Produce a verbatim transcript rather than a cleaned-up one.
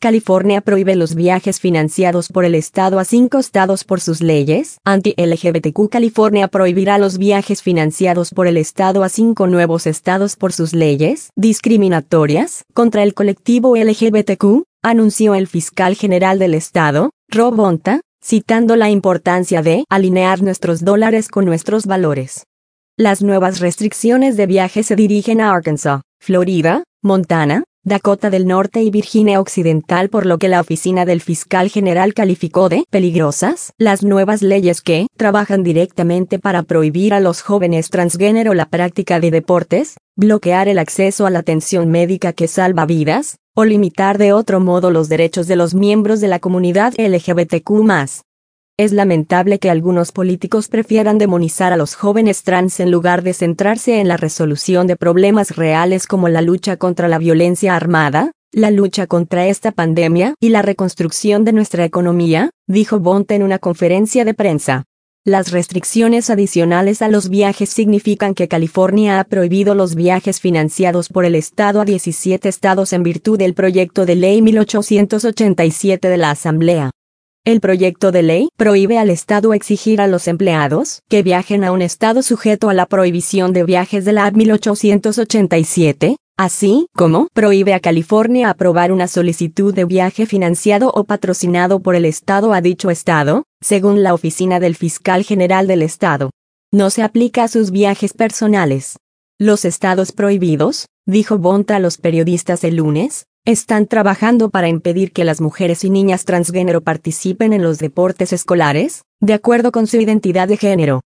California prohíbe los viajes financiados por el Estado a cinco estados por sus leyes anti-L G B T Q. California prohibirá los viajes financiados por el Estado a cinco nuevos estados por sus leyes discriminatorias contra el colectivo L G B T Q, anunció el fiscal general del Estado, Rob Bonta, citando la importancia de alinear nuestros dólares con nuestros valores. Las nuevas restricciones de viaje se dirigen a Arkansas, Florida, Montana, Dakota del Norte y Virginia Occidental, por lo que la oficina del fiscal general calificó de peligrosas las nuevas leyes que trabajan directamente para prohibir a los jóvenes transgénero la práctica de deportes, bloquear el acceso a la atención médica que salva vidas, o limitar de otro modo los derechos de los miembros de la comunidad L G B T Q más. Es lamentable que algunos políticos prefieran demonizar a los jóvenes trans en lugar de centrarse en la resolución de problemas reales como la lucha contra la violencia armada, la lucha contra esta pandemia y la reconstrucción de nuestra economía, dijo Bonta en una conferencia de prensa. Las restricciones adicionales a los viajes significan que California ha prohibido los viajes financiados por el Estado a diecisiete estados en virtud del proyecto de ley mil ochocientos ochenta y siete de la Asamblea. El proyecto de ley prohíbe al Estado exigir a los empleados que viajen a un estado sujeto a la prohibición de viajes de la mil ochocientos ochenta y siete, así como prohíbe a California aprobar una solicitud de viaje financiado o patrocinado por el Estado a dicho estado, según la oficina del fiscal general del Estado. No se aplica a sus viajes personales. Los estados prohibidos, dijo Bonta a los periodistas el lunes, están trabajando para impedir que las mujeres y niñas transgénero participen en los deportes escolares, de acuerdo con su identidad de género.